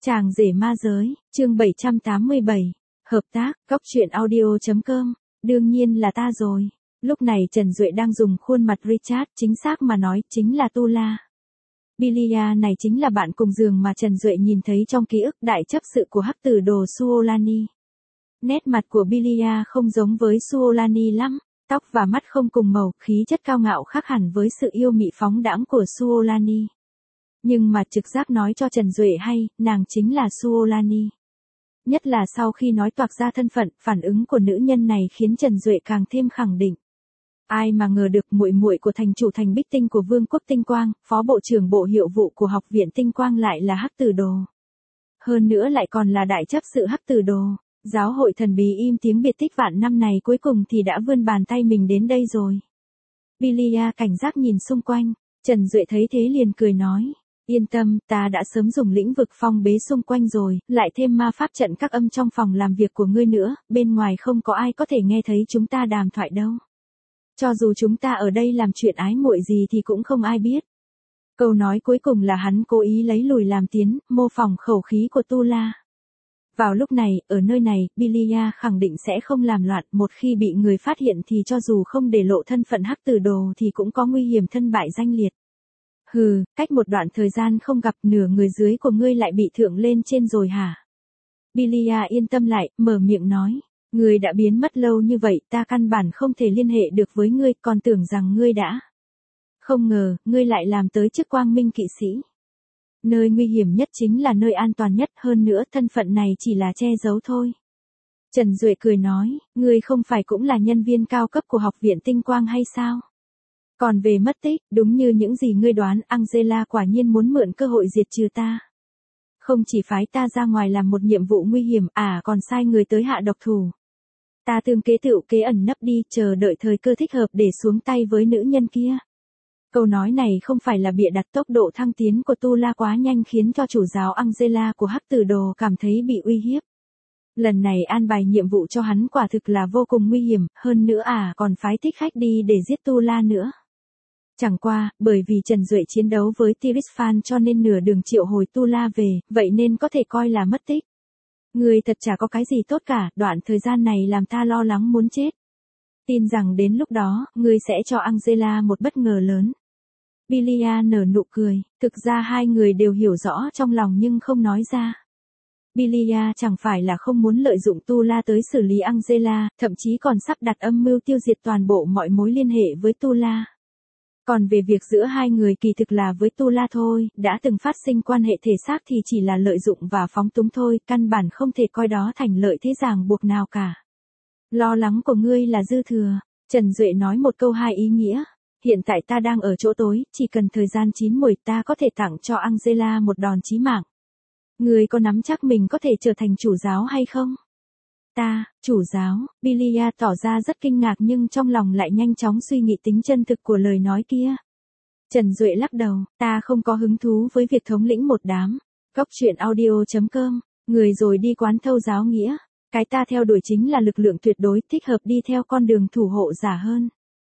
Chàng rể ma giới, chương 787. Hợp tác, góc truyện audio.com. Đương nhiên là ta rồi. Lúc này Trần Duệ đang dùng khuôn mặt Richard, chính xác mà nói, chính là Tu La. Bilia này chính là bạn cùng giường mà Trần Duệ nhìn thấy trong ký ức đại chấp sự của hắc tử đồ Suolani. Nét mặt của Bilia không giống với Suolani lắm, tóc và mắt không cùng màu, khí chất cao ngạo khác hẳn với sự yêu mị phóng đãng của Suolani. Nhưng mà trực giác nói cho Trần Duệ hay, nàng chính là Suolani. Nhất là sau khi nói toạc ra thân phận, phản ứng của nữ nhân này khiến Trần Duệ càng thêm khẳng định. Ai mà ngờ được muội muội của thành chủ thành Bích Tinh của Vương quốc Tinh Quang, phó bộ trưởng bộ hiệu vụ của học viện Tinh Quang lại là hắc tử đồ. Hơn nữa lại còn là đại chấp sự hắc tử đồ. Giáo hội thần bí im tiếng biệt tích vạn năm này cuối cùng thì đã vươn bàn tay mình đến đây rồi. Bilia cảnh giác nhìn xung quanh, Trần Duệ thấy thế liền cười nói. Yên tâm, ta đã sớm dùng lĩnh vực phong bế xung quanh rồi, lại thêm ma pháp trận các âm trong phòng làm việc của ngươi nữa, bên ngoài không có ai có thể nghe thấy chúng ta đàm thoại đâu. Cho dù chúng ta ở đây làm chuyện ái muội gì thì cũng không ai biết. Câu nói cuối cùng là hắn cố ý lấy lùi làm tiến, mô phỏng khẩu khí của Tu La. Vào lúc này, ở nơi này, Bilia khẳng định sẽ không làm loạn, một khi bị người phát hiện thì cho dù không để lộ thân phận hắc tử đồ thì cũng có nguy hiểm thân bại danh liệt. Hừ, cách một đoạn thời gian không gặp, nửa người dưới của ngươi lại bị thượng lên trên rồi hả? Bilia yên tâm lại, mở miệng nói. Ngươi đã biến mất lâu như vậy, ta căn bản không thể liên hệ được với ngươi, còn tưởng rằng ngươi đã. Không ngờ, ngươi lại làm tới chức quang minh kỵ sĩ. Nơi nguy hiểm nhất chính là nơi an toàn nhất, hơn nữa thân phận này chỉ là che giấu thôi. Trần Duệ cười nói, ngươi không phải cũng là nhân viên cao cấp của học viện Tinh Quang hay sao? Còn về mất tích, đúng như những gì ngươi đoán, Angela quả nhiên muốn mượn cơ hội diệt trừ ta. Không chỉ phái ta ra ngoài làm một nhiệm vụ nguy hiểm, còn sai người tới hạ độc thủ. Ta tương kế tựu kế ẩn nấp đi, chờ đợi thời cơ thích hợp để xuống tay với nữ nhân kia. Câu nói này không phải là bịa đặt, tốc độ thăng tiến của Tu La quá nhanh khiến cho chủ giáo Angela của hắc tử đồ cảm thấy bị uy hiếp. Lần này an bài nhiệm vụ cho hắn quả thực là vô cùng nguy hiểm, hơn nữa còn phái thích khách đi để giết Tu La nữa. Chẳng qua, bởi vì Trần Duệ chiến đấu với Tirisfan cho nên nửa đường triệu hồi Tu La về, vậy nên có thể coi là mất tích. Người thật chả có cái gì tốt cả, đoạn thời gian này làm ta lo lắng muốn chết. Tin rằng đến lúc đó, ngươi sẽ cho Angela một bất ngờ lớn. Bilia nở nụ cười, thực ra hai người đều hiểu rõ trong lòng nhưng không nói ra. Bilia chẳng phải là không muốn lợi dụng Tu La tới xử lý Angela, thậm chí còn sắp đặt âm mưu tiêu diệt toàn bộ mọi mối liên hệ với Tu La. Còn về việc giữa hai người kỳ thực là với Tu La thôi, đã từng phát sinh quan hệ thể xác thì chỉ là lợi dụng và phóng túng thôi, căn bản không thể coi đó thành lợi thế ràng buộc nào cả. Lo lắng của ngươi là dư thừa, Trần Duệ nói một câu hai ý nghĩa. Hiện tại ta đang ở chỗ tối, chỉ cần thời gian chín muồi ta có thể tặng cho Angela một đòn chí mạng. Ngươi có nắm chắc mình có thể trở thành chủ giáo hay không? Ta, chủ giáo, Bilia tỏ ra rất kinh ngạc nhưng trong lòng lại nhanh chóng suy nghĩ tính chân thực của lời nói kia. Trần Duệ lắc đầu, ta không có hứng thú với việc thống lĩnh một đám. Góc truyện audio.com, người rồi đi quán thâu giáo nghĩa. Cái ta theo đuổi chính là lực lượng tuyệt đối, thích hợp đi theo con đường thủ hộ giả hơn.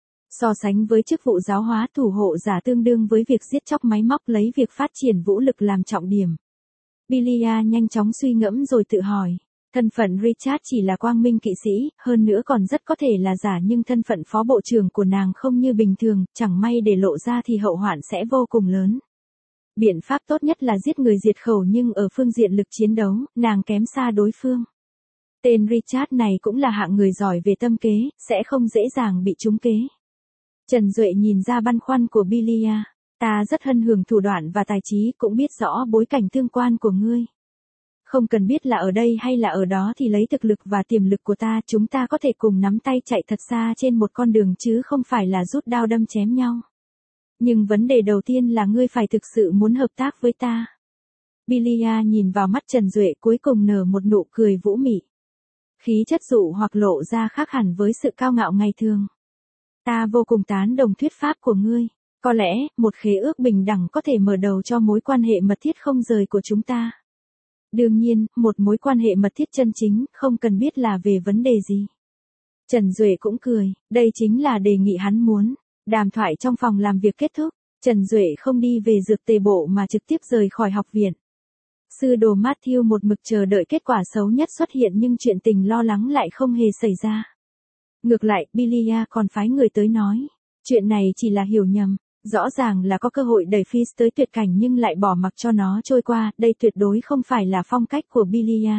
So sánh với chức vụ giáo hóa, thủ hộ giả tương đương với việc giết chóc máy móc, lấy việc phát triển vũ lực làm trọng điểm. Bilia nhanh chóng suy ngẫm rồi tự hỏi. Thân phận Richard chỉ là quang minh kỵ sĩ, hơn nữa còn rất có thể là giả, nhưng thân phận phó bộ trưởng của nàng không như bình thường, chẳng may để lộ ra thì hậu hoạn sẽ vô cùng lớn. Biện pháp tốt nhất là giết người diệt khẩu, nhưng ở phương diện lực chiến đấu, nàng kém xa đối phương. Tên Richard này cũng là hạng người giỏi về tâm kế, sẽ không dễ dàng bị trúng kế. Trần Duệ nhìn ra băn khoăn của Bilia. Ta rất hân hưởng thủ đoạn và tài trí, cũng biết rõ bối cảnh tương quan của ngươi. Không cần biết là ở đây hay là ở đó thì lấy thực lực và tiềm lực của ta, chúng ta có thể cùng nắm tay chạy thật xa trên một con đường chứ không phải là rút đao đâm chém nhau. Nhưng vấn đề đầu tiên là ngươi phải thực sự muốn hợp tác với ta. Bilia nhìn vào mắt Trần Duệ cuối cùng nở một nụ cười vũ mị. Khí chất dụ hoặc lộ ra khác hẳn với sự cao ngạo ngày thường. Ta vô cùng tán đồng thuyết pháp của ngươi. Có lẽ, một khế ước bình đẳng có thể mở đầu cho mối quan hệ mật thiết không rời của chúng ta. Đương nhiên, một mối quan hệ mật thiết chân chính, không cần biết là về vấn đề gì. Trần Duệ cũng cười, đây chính là đề nghị hắn muốn. Đàm thoại trong phòng làm việc kết thúc, Trần Duệ không đi về dược tề bộ mà trực tiếp rời khỏi học viện. Sư đồ Matthew một mực chờ đợi kết quả xấu nhất xuất hiện nhưng chuyện tình lo lắng lại không hề xảy ra. Ngược lại, Bilia còn phái người tới nói. Chuyện này chỉ là hiểu nhầm. Rõ ràng là có cơ hội đẩy Fizz tới tuyệt cảnh nhưng lại bỏ mặc cho nó trôi qua. Đây tuyệt đối không phải là phong cách của Bilia.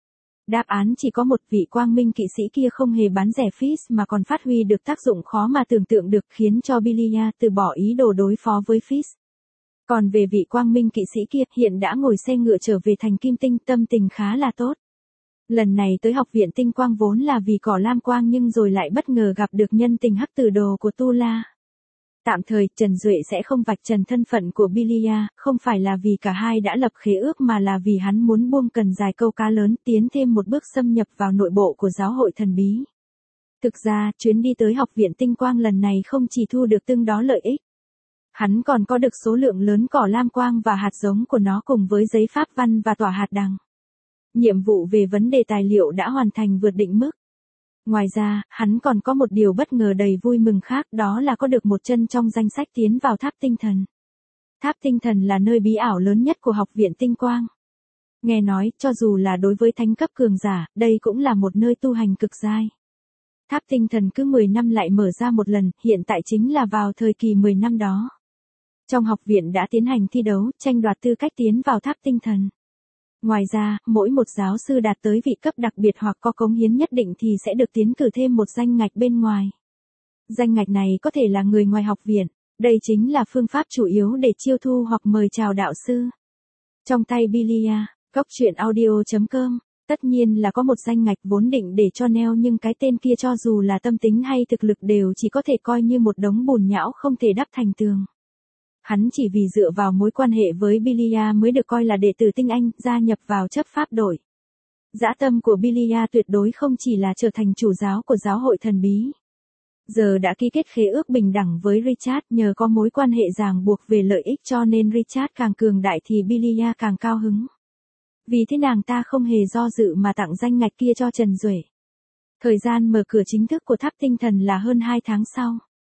Đáp án chỉ có một, vị quang minh kỵ sĩ kia không hề bán rẻ Fizz mà còn phát huy được tác dụng khó mà tưởng tượng được khiến cho Bilia từ bỏ ý đồ đối phó với Fizz. Còn về vị quang minh kỵ sĩ kia, hiện đã ngồi xe ngựa trở về thành Kim Tinh, tâm tình khá là tốt. Lần này tới học viện tinh quang vốn là vì cỏ lam quang nhưng rồi lại bất ngờ gặp được nhân tình hắc tử đồ của Tu La. Tạm thời, Trần Duệ sẽ không vạch trần thân phận của Bilia, không phải là vì cả hai đã lập khế ước mà là vì hắn muốn buông cần dài câu cá lớn, tiến thêm một bước xâm nhập vào nội bộ của giáo hội thần bí. Thực ra, chuyến đi tới học viện tinh quang lần này không chỉ thu được tương đó lợi ích. Hắn còn có được số lượng lớn cỏ lam quang và hạt giống của nó cùng với giấy pháp văn và tỏa hạt đằng. Nhiệm vụ về vấn đề tài liệu đã hoàn thành vượt định mức. Ngoài ra, hắn còn có một điều bất ngờ đầy vui mừng khác, đó là có được một chân trong danh sách tiến vào tháp tinh thần. Tháp tinh thần là nơi bí ảo lớn nhất của học viện tinh quang. Nghe nói, cho dù là đối với thánh cấp cường giả, đây cũng là một nơi tu hành cực giai. Tháp tinh thần cứ 10 năm lại mở ra một lần, hiện tại chính là vào thời kỳ 10 năm đó. Trong học viện đã tiến hành thi đấu, tranh đoạt tư cách tiến vào tháp tinh thần. Ngoài ra, mỗi một giáo sư đạt tới vị cấp đặc biệt hoặc có cống hiến nhất định thì sẽ được tiến cử thêm một danh ngạch bên ngoài. Danh ngạch này có thể là người ngoài học viện, đây chính là phương pháp chủ yếu để chiêu thu hoặc mời chào đạo sư. Trong tay Bilia, goctruyện.audio.com, tất nhiên là có một danh ngạch vốn định để cho Neo nhưng cái tên kia cho dù là tâm tính hay thực lực đều chỉ có thể coi như một đống bùn nhão không thể đắp thành tường. Hắn chỉ vì dựa vào mối quan hệ với Bilia mới được coi là đệ tử tinh anh, gia nhập vào chấp pháp đội. Dã tâm của Bilia tuyệt đối không chỉ là trở thành chủ giáo của giáo hội thần bí. Giờ đã ký kết khế ước bình đẳng với Richard, nhờ có mối quan hệ ràng buộc về lợi ích cho nên Richard càng cường đại thì Bilia càng cao hứng. Vì thế nàng ta không hề do dự mà tặng danh ngạch kia cho Trần Duệ. Thời gian mở cửa chính thức của tháp tinh thần là hơn 2 tháng sau.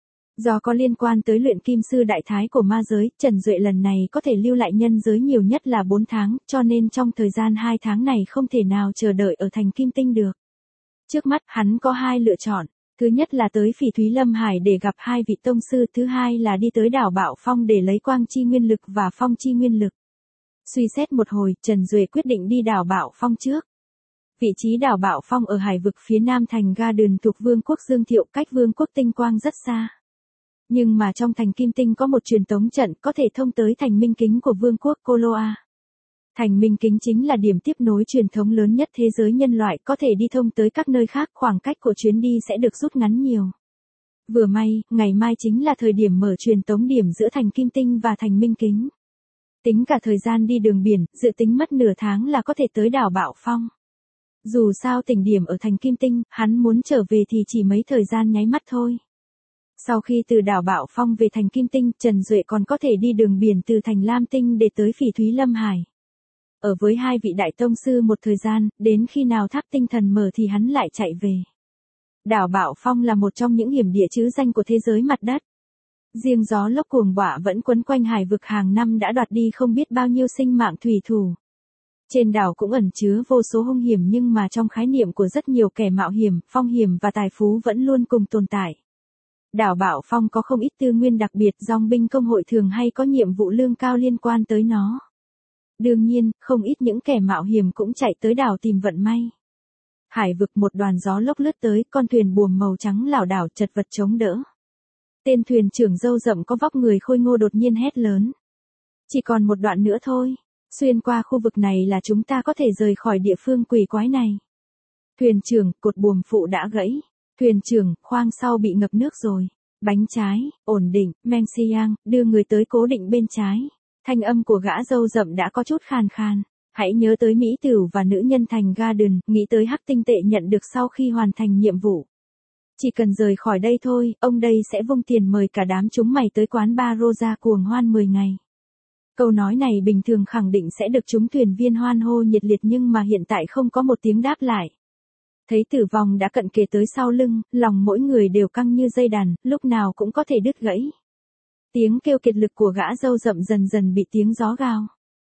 Do có liên quan tới luyện kim sư đại thái của ma giới, Trần Duệ lần này có thể lưu lại nhân giới nhiều nhất là 4 tháng, cho nên trong thời gian 2 tháng này không thể nào chờ đợi ở thành Kim Tinh được. Trước mắt, hắn có 2 lựa chọn. Thứ nhất là tới Phỉ Thúy Lâm Hải để gặp 2 vị tông sư, thứ hai là đi tới đảo Bạo Phong để lấy quang chi nguyên lực và phong chi nguyên lực. Suy xét một hồi, Trần Duệ quyết định đi đảo Bạo Phong trước. Vị trí đảo Bạo Phong ở hải vực phía nam thành Garden thuộc Vương quốc Dương Thiệu, cách Vương quốc Tinh Quang rất xa. Nhưng mà trong thành Kim Tinh có một truyền tống trận có thể thông tới thành Minh Kính của Vương quốc Koloa. Thành Minh Kính chính là điểm tiếp nối truyền thống lớn nhất thế giới nhân loại, có thể đi thông tới các nơi khác, khoảng cách của chuyến đi sẽ được rút ngắn nhiều. Vừa may, ngày mai chính là thời điểm mở truyền tống điểm giữa thành Kim Tinh và thành Minh Kính. Tính cả thời gian đi đường biển, dự tính mất nửa tháng là có thể tới đảo Bạo Phong. Dù sao tỉnh điểm ở thành Kim Tinh, hắn muốn trở về thì chỉ mấy thời gian nháy mắt thôi. Sau khi từ đảo Bạo Phong về thành Kim Tinh, Trần Duệ còn có thể đi đường biển từ thành Lam Tinh để tới Phỉ Thúy Lâm Hải. Ở với 2 vị đại tông sư một thời gian, đến khi nào tháp tinh thần mở thì hắn lại chạy về. Đảo Bạo Phong là một trong những hiểm địa trứ danh của thế giới mặt đất. Riêng gió lốc cuồng bạo vẫn quấn quanh hải vực hàng năm đã đoạt đi không biết bao nhiêu sinh mạng thủy thủ. Trên đảo cũng ẩn chứa vô số hung hiểm nhưng mà trong khái niệm của rất nhiều kẻ mạo hiểm, phong hiểm và tài phú vẫn luôn cùng tồn tại. Đảo Bạo Phong có không ít tư nguyên đặc biệt, dòng binh công hội thường hay có nhiệm vụ lương cao liên quan tới nó. Đương nhiên, không ít những kẻ mạo hiểm cũng chạy tới đảo tìm vận may. Hải vực một đoàn gió lốc lướt tới, con thuyền buồm màu trắng lảo đảo chật vật chống đỡ. Tên thuyền trưởng râu rậm có vóc người khôi ngô đột nhiên hét lớn. Chỉ còn một đoạn nữa thôi, xuyên qua khu vực này là chúng ta có thể rời khỏi địa phương quỷ quái này. Thuyền trưởng, cột buồm phụ đã gãy. Thuyền trưởng, khoang sau bị ngập nước rồi. Bánh trái, ổn định, Meng Xiang, đưa người tới cố định bên trái. Thanh âm của gã râu rậm đã có chút khàn khàn. Hãy nhớ tới mỹ tửu và nữ nhân thành Garden, nghĩ tới hắc tinh tệ nhận được sau khi hoàn thành nhiệm vụ. Chỉ cần rời khỏi đây thôi, ông đây sẽ vung tiền mời cả đám chúng mày tới quán bar Rosa cuồng hoan 10 ngày. Câu nói này bình thường khẳng định sẽ được chúng thuyền viên hoan hô nhiệt liệt nhưng mà hiện tại không có một tiếng đáp lại. Thấy tử vong đã cận kề tới sau lưng, lòng mỗi người đều căng như dây đàn, lúc nào cũng có thể đứt gãy. Tiếng kêu kiệt lực của gã râu rậm dần dần bị tiếng gió gào.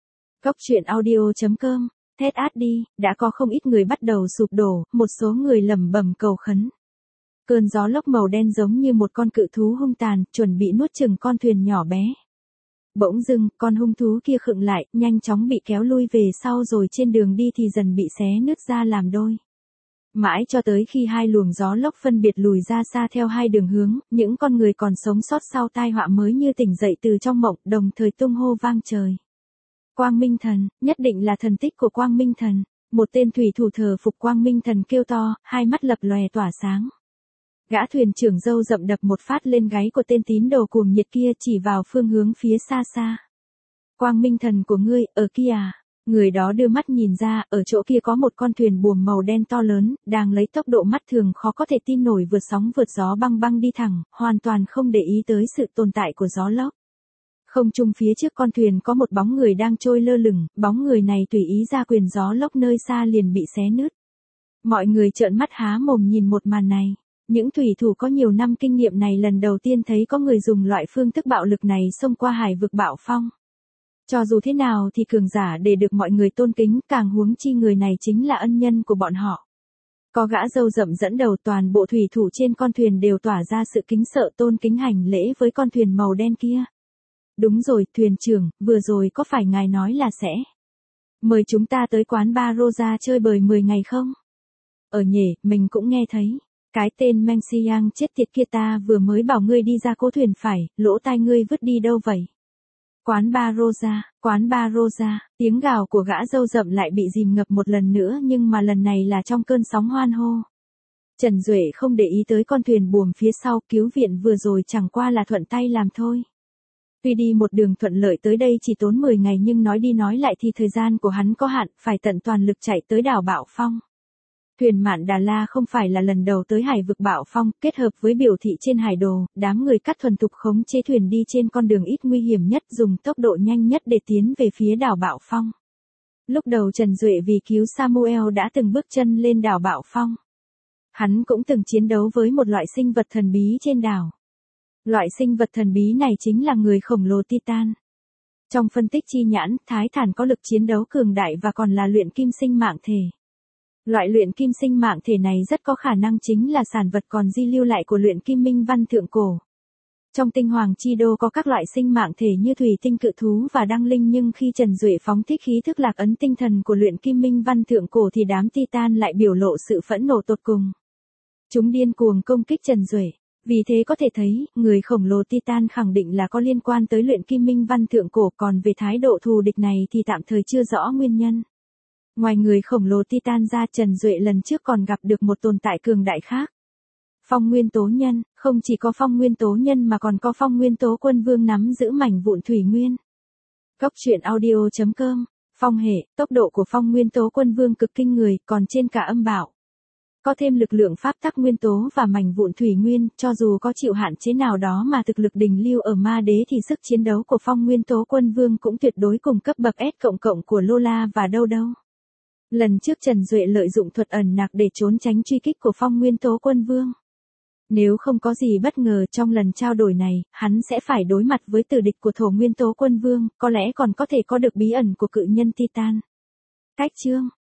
Cốc truyện audio.com, Thét át đi, đã có không ít người bắt đầu sụp đổ, một số người lẩm bẩm cầu khấn. Cơn gió lốc màu đen giống như một con cự thú hung tàn, chuẩn bị nuốt chửng con thuyền nhỏ bé. Bỗng dưng, con hung thú kia khựng lại, nhanh chóng bị kéo lui về sau rồi trên đường đi thì dần bị xé nứt ra làm đôi. Mãi cho tới khi hai luồng gió lốc phân biệt lùi ra xa theo hai đường hướng, những con người còn sống sót sau tai họa mới như tỉnh dậy từ trong mộng, đồng thời tung hô vang trời. Quang Minh Thần, nhất định là thần tích của Quang Minh Thần. Một tên thủy thủ thờ phục Quang Minh Thần kêu to, hai mắt lập lòe tỏa sáng. Gã thuyền trưởng râu rậm đập một phát lên gáy của tên tín đồ cuồng nhiệt kia chỉ vào phương hướng phía xa xa. Quang Minh Thần của ngươi, ở kia à? Người đó đưa mắt nhìn ra, ở chỗ kia có một con thuyền buồm màu đen to lớn, đang lấy tốc độ mắt thường khó có thể tin nổi vượt sóng vượt gió băng băng đi thẳng, hoàn toàn không để ý tới sự tồn tại của gió lốc. Không trung phía trước con thuyền có một bóng người đang trôi lơ lửng, bóng người này tùy ý ra quyền gió lốc nơi xa liền bị xé nứt. Mọi người trợn mắt há mồm nhìn một màn này. Những thủy thủ có nhiều năm kinh nghiệm này lần đầu tiên thấy có người dùng loại phương thức bạo lực này xông qua hải vực bạo phong. Cho dù thế nào thì cường giả để được mọi người tôn kính, càng huống chi người này chính là ân nhân của bọn họ. Có gã râu rậm dẫn đầu, toàn bộ thủy thủ trên con thuyền đều tỏa ra sự kính sợ tôn kính hành lễ với con thuyền màu đen kia. Đúng rồi, thuyền trưởng, vừa rồi có phải ngài nói là sẽ mời chúng ta tới quán bar Rosa chơi bời 10 ngày không? Nhỉ, mình cũng nghe thấy. Cái tên Meng Xiang chết tiệt kia, ta vừa mới bảo ngươi đi ra cố thuyền phải, lỗ tai ngươi vứt đi đâu vậy? Quán bar Rosa, tiếng gào của gã râu rậm lại bị dìm ngập một lần nữa, nhưng mà lần này là trong cơn sóng hoan hô. Trần Duệ không để ý tới con thuyền buồm phía sau, cứu viện vừa rồi chẳng qua là thuận tay làm thôi. Tuy đi một đường thuận lợi tới đây chỉ tốn 10 ngày nhưng nói đi nói lại thì thời gian của hắn có hạn, phải tận toàn lực chạy tới đảo Bạo Phong. Thuyền Mạn Đà La không phải là lần đầu tới hải vực Bạo Phong, kết hợp với biểu thị trên hải đồ, đám người cắt thuần thục khống chế thuyền đi trên con đường ít nguy hiểm nhất, dùng tốc độ nhanh nhất để tiến về phía đảo Bạo Phong. Lúc đầu Trần Duệ vì cứu Samuel đã từng bước chân lên đảo Bạo Phong. Hắn cũng từng chiến đấu với một loại sinh vật thần bí trên đảo. Loại sinh vật thần bí này chính là người khổng lồ Titan. Trong phân tích chi nhãn, Thái Thản có lực chiến đấu cường đại và còn là luyện kim sinh mạng thể. Loại luyện kim sinh mạng thể này rất có khả năng chính là sản vật còn di lưu lại của luyện kim minh văn thượng cổ. Trong tinh hoàng chi đô có các loại sinh mạng thể như thủy tinh cự thú và đăng linh, nhưng khi Trần Duệ phóng thích khí thức lạc ấn tinh thần của luyện kim minh văn thượng cổ thì đám Titan lại biểu lộ sự phẫn nộ tột cùng. Chúng điên cuồng công kích Trần Duệ. Vì thế có thể thấy, người khổng lồ Titan khẳng định là có liên quan tới luyện kim minh văn thượng cổ, còn về thái độ thù địch này thì tạm thời chưa rõ nguyên nhân. Ngoài người khổng lồ Titan ra, Trần Duệ lần trước còn gặp được một tồn tại cường đại khác. Phong nguyên tố nhân, không chỉ có phong nguyên tố nhân mà còn có phong nguyên tố quân vương nắm giữ mảnh vụn thủy nguyên. Cốc truyện audio.com, phong hệ, tốc độ của phong nguyên tố quân vương cực kinh người, còn trên cả âm bạo. Có thêm lực lượng pháp tắc nguyên tố và mảnh vụn thủy nguyên, cho dù có chịu hạn chế nào đó mà thực lực đỉnh lưu ở ma đế thì sức chiến đấu của phong nguyên tố quân vương cũng tuyệt đối cùng cấp bậc S cộng của Lola và đâu đâu. Lần trước Trần Duệ lợi dụng thuật ẩn nặc để trốn tránh truy kích của phong nguyên tố quân vương. Nếu không có gì bất ngờ trong lần trao đổi này, hắn sẽ phải đối mặt với tử địch của thổ nguyên tố quân vương, có lẽ còn có thể có được bí ẩn của cự nhân Titan. Cách chương